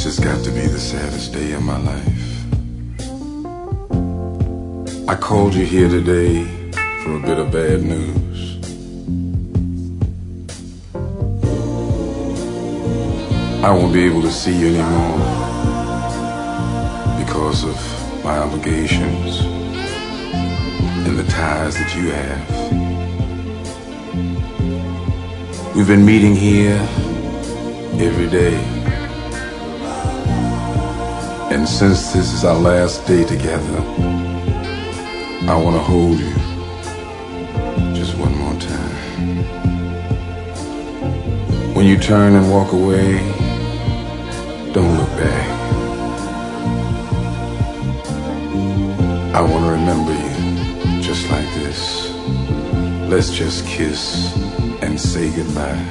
This has got to be the saddest day of my life. I called you here today for a bit of bad news. I won't be able to see you anymore because of my obligations and the ties that you have. We've been meeting here every day. And since this is our last day together, I want to hold you just one more time. When you turn and walk away, don't look back. I want to remember you just like this. Let's just kiss and say goodbye.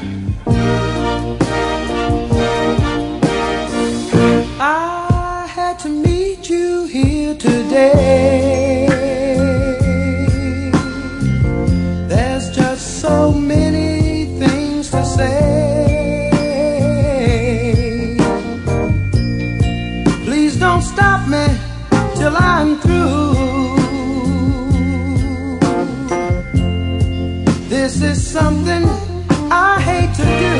I had to meet you here today. There's just so many things to say. Please don't stop me till I'm through. This is something I hate to do.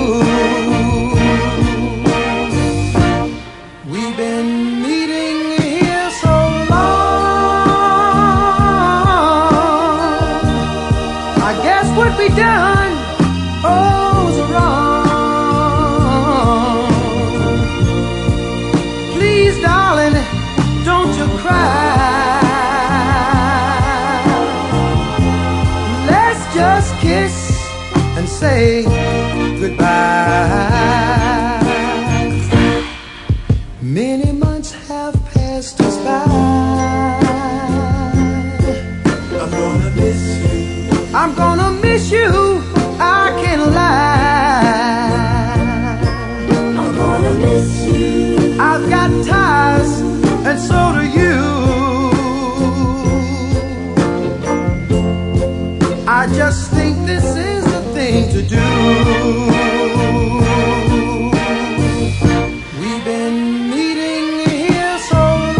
We've been meeting here so long. I guess what we done, was wrong. Please, darling, don't you cry. Let's just kiss and say goodbye. Many months have passed us by. I'm gonna miss you. I'm gonna miss you. I can't lie. I'm gonna miss you. I've got ties, and so do you. I just think this is the thing to do. We've been meeting here so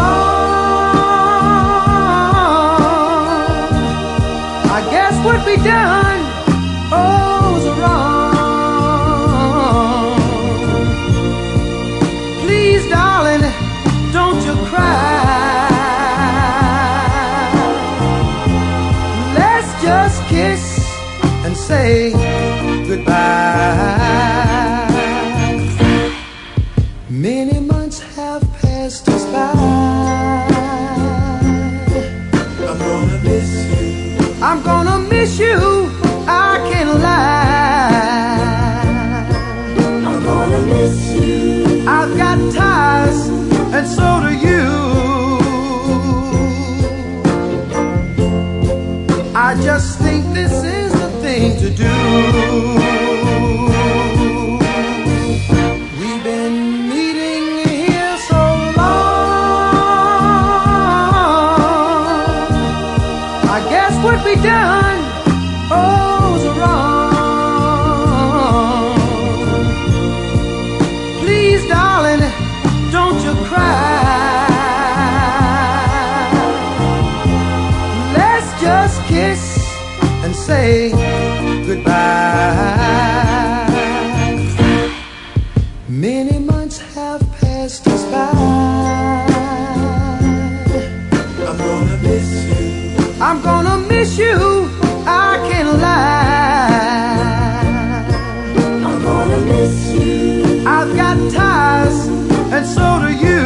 long. I guess what we done, was wrong. Please, darling, don't you cry. Let's just kiss and say goodbye. Many months have passed us by. I'm gonna miss you. I'm gonna miss you. I can't lie. I'm gonna miss you. I've got ties, and so do you. I just think this is the thing to do. We've been meeting here so long. I guess what we done, was wrong. Please, darling, don't you cry. Let's just kiss and say goodbye. Many months have passed us by. I'm gonna miss you. I'm gonna miss you. I can't lie. I'm gonna miss you. I've got ties, and so do you.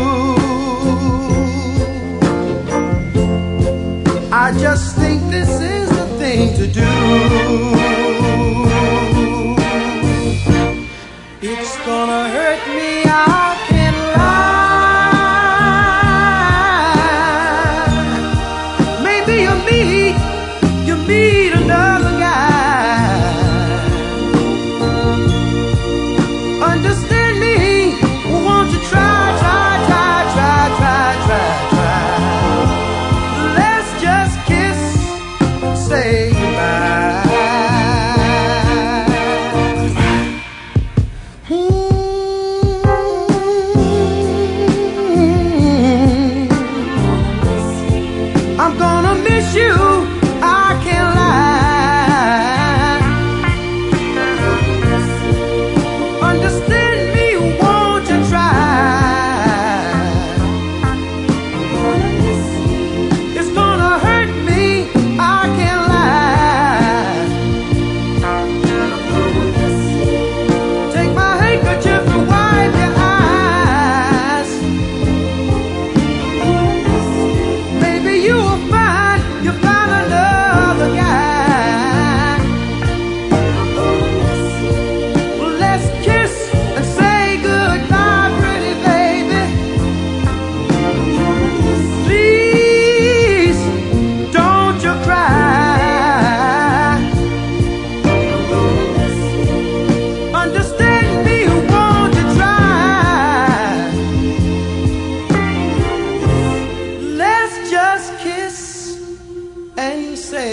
I just think this is the thing to do. It's gonna hurt me, I can't lie. Maybe you meet another guy. Understand me, won't you try. Let's just kiss, say goodbye.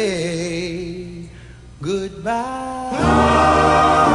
say goodbye.